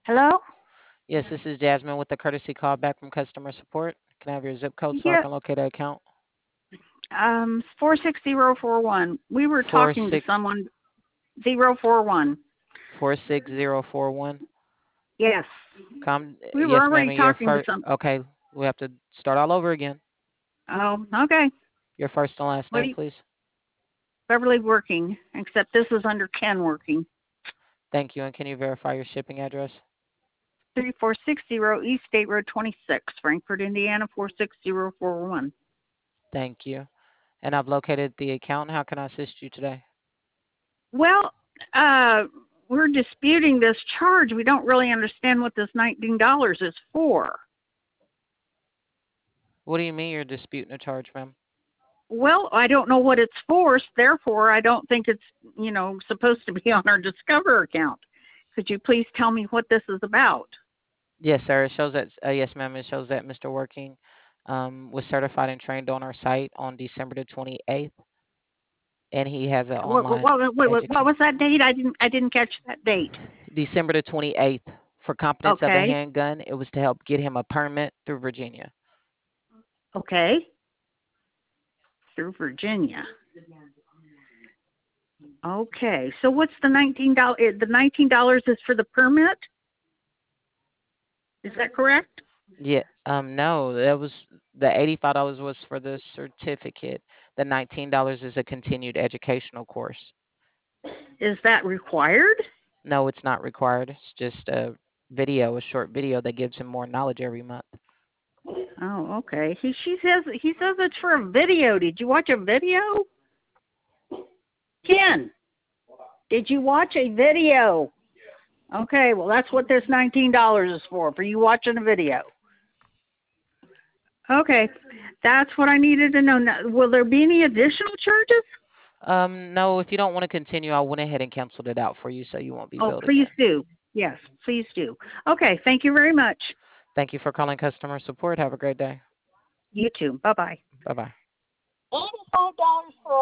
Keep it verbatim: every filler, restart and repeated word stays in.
Hello? Yes, this is Jasmine with the courtesy call back from customer support. Can I have your zip code so I Yeah, can locate an account? um, four six zero four one. We were Four talking to six someone, zero four one. four six zero four one. Yes. Come, We were yes, ma'am. already And your talking to first. some. Okay, we have to start all over again. Oh, okay. Your first and last What name, do you, please. Beverly working, except this is under Ken working. Thank you. And can you verify your shipping address? three four six zero East State Road twenty-six, Frankfort, Indiana, four six zero four one. Thank you. And I've located the account. How can I assist you today? Well, uh, we're disputing this charge. We don't really understand what this nineteen dollars is for. What do you mean you're disputing a charge, ma'am? Well, I don't know what it's for, therefore I don't think it's, you know, supposed to be on our Discover account. Could you please tell me what this is about? Yes, sir. It shows that. Uh, yes, ma'am. It shows that Mister Working um, was certified and trained on our site on December the twenty-eighth, and he has an What, what, online what, what, what education. was that date? I didn't I didn't catch that date. December the twenty-eighth. For competence of a Okay. handgun, it was to help get him a permit through Virginia. Okay. Through Virginia. Okay. So what's the nineteen dollars? The nineteen dollars is for the permit? Is that correct? Yeah. Um. No, that was the eighty-five dollars was for the certificate. The nineteen dollars is a continued educational course. Is that required? No, it's not required. It's just a video, a short video that gives him more knowledge every month. Oh, okay. He she says he says it's for a video. Did you watch a video? Ken, did you watch a video? Okay, well that's what this nineteen dollars is for, for you watching a video. Okay, that's what I needed to know. Now, will there be any additional charges? Um. No, if you don't want to continue, I went ahead and canceled it out for you, so you won't be Oh, billed please again. do. Yes, please do. Okay, thank you very much. Thank you for calling customer support. Have a great day. You too. Bye bye. Bye bye. eighty-five dollars for